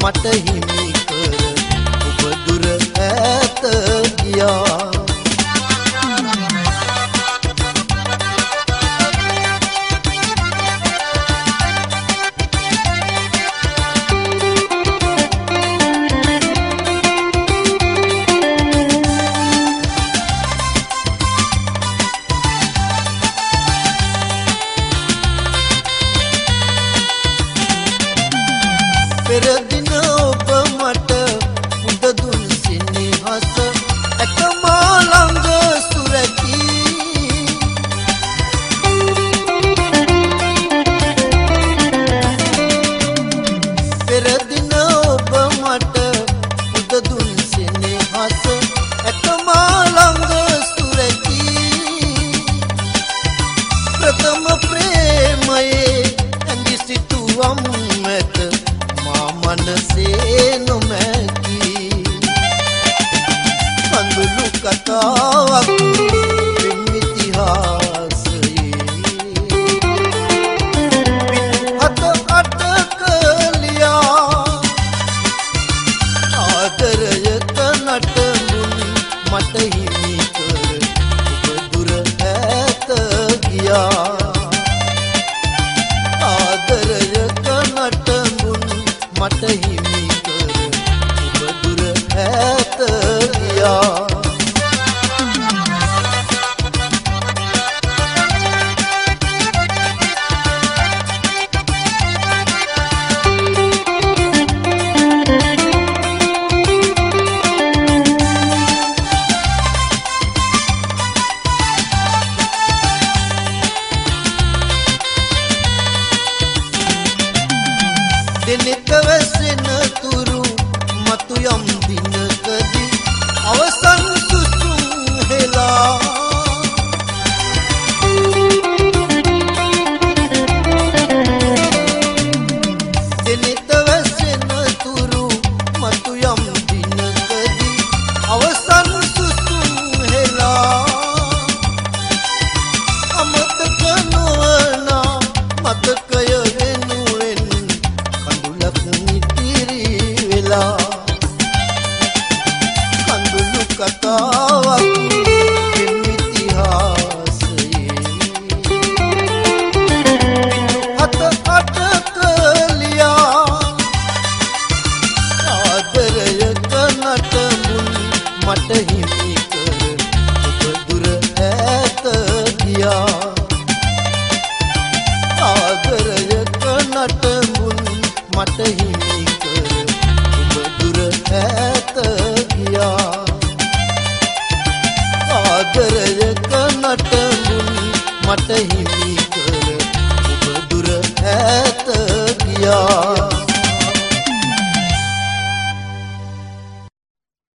මට හිමි කර ඔබ දුර ඈත ගියා. පෙර දින ඔබ මට උද දුන් සිනහස එකමා ළඟ සුරැකී. පෙර දින ඔබ මට උද දුන් සිනහස එකමා ළඟ සුරැකී. ප්‍රථම ප්‍රේමයේ ඇඟි සිතුවම් ඇත මනසේ නොමැකී. කඳුළු කතාවක් පෙම් ඉතිහාසයේ අත අටක ලියා. ආදරයක නටඹුන් මට හිමි කර ඔබ දුර ඈත ගියා. ආදරයක නටඹුන් මට හිමි කර ඔබ දුර ඈත ගියා. දෙනෙක වැසෙන තුරු මතු යම් දිනකදී අවසන් සුසුම් හෙලා. දෙනෙක වැසෙන තුරු මතු යම් දිනකදී අවසන් සුසුම් හෙලා. අමතක නොවන මතකය කඳුළු කතාවක් පෙම් ඉතිහාසයේ අත අටක ලියා. ආදරයක නටඹුන් මට හිමි කර ඔබ දුර ඈත ගියා. ආදරයක නටඹුන් මට හිමි කර ඔබ දුර ඈත ගියා. ආදරයක නටඹුන් මට හිමි කර